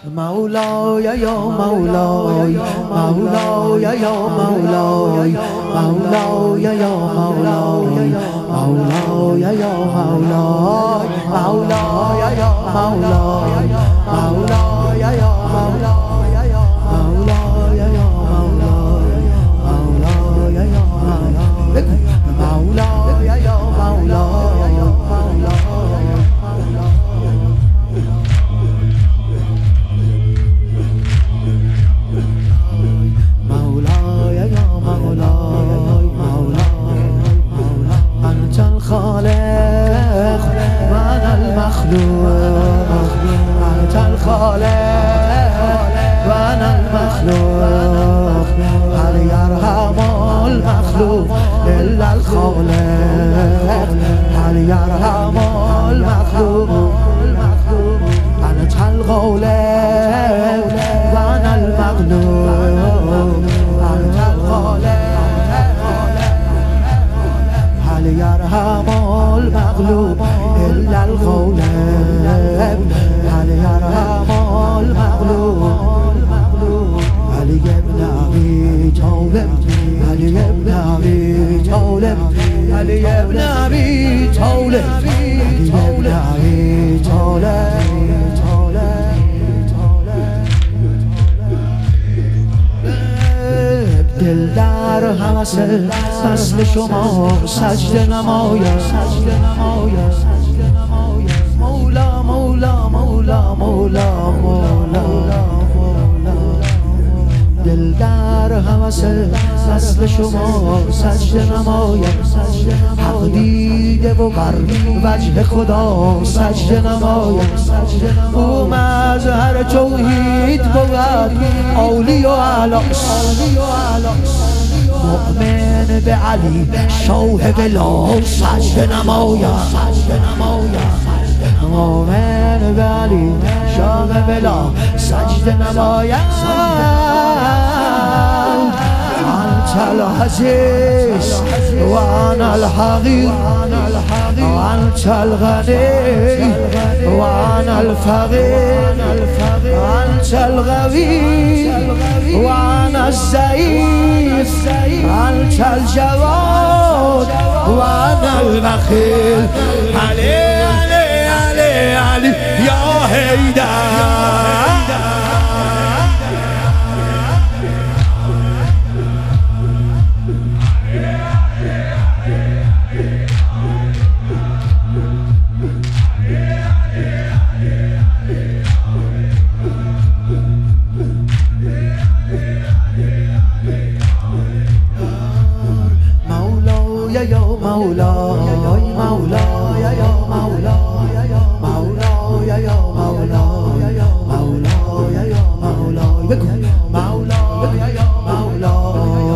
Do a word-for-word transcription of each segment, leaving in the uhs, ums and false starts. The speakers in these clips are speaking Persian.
مولاي يا مولاي مولاي يا مولاي مولاي يا مولاي مولاي يا مولاي مولاي يا مولاي مولاي يا مولاي مولاي يا مولاي مولاي يا مولاي مولاي يا مولاي الخالق وأنا المخلوق أنت الخالق وأنا المخلوق هل يرحم المخلوق إلا الخالق هل يرحم المخلوق أنت الخالق وأنا المخلوق أنت الخالق هل يرحم المغلوب إلا الخالق هل يرحم المغلوب هل يبنى أبي طالب هل يبنى أبي طالب هل يبنى أبي طالب هل يبنى أبي طالب دل در هوس اصل شما سجده نماید مولا مولا مولا مولا مولا دل در هوس اصل شما سجده نماید حق دیده و بر وجه خدا سجده نماید او مظهر توحید بود عالی و اعلی مؤمن به علی شاه بلا سجده نماید مؤمن به علی شاه بلا سجده نماید أنت العزيز وأنا الحقير أنت الغني وأنا الفقير أنت الغوي وأنا الضعيف أنت الجواد وأنا البخيل علي علي علي علي يا هيدر مولاي يا مولاي مولاي يا مولاي مولاي يا مولاي مولاي يا مولاي مولاي يا مولاي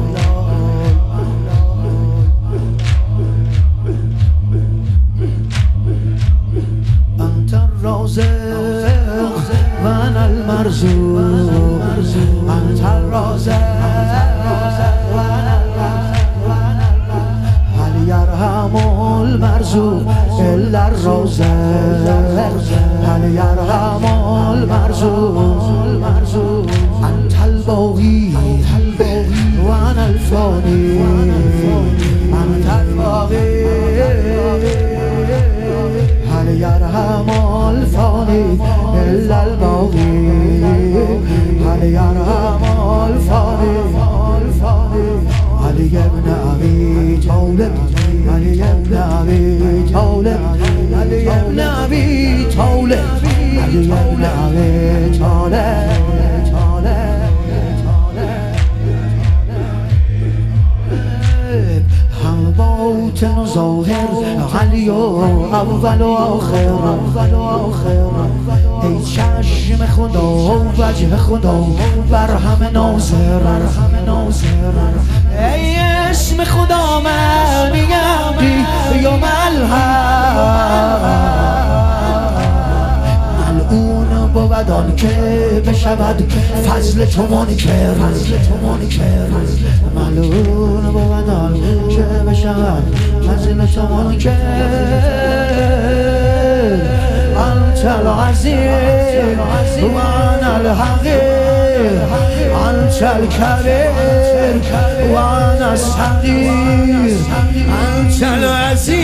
أنت الرازق وأنا المرزوق أنت الرازق وأنا يرحم المرزوق إلا الرازق هل يرحم المرزوق أنت الباقي وأنا الفاني أنت الباقي هل يرحم الفاني إلا الباقي هل يرحم الفاني علي ابن أبي طالب علي ابن أبي طالب علي ابن أبي طالب علي ابن أبي طالب هم باطن و ظاهر علی و اول و آخر ای چشم خدا و وجه خدا بر همه ناظر ای اسم خدا من میگم بی یا ملحق ملعون بود آن که بشود فضل تو منکر ملعون بود آن که بشود فضل تو منکر أنت العزيز الحق أنت الكبير وأنا الصغير أنت العزيز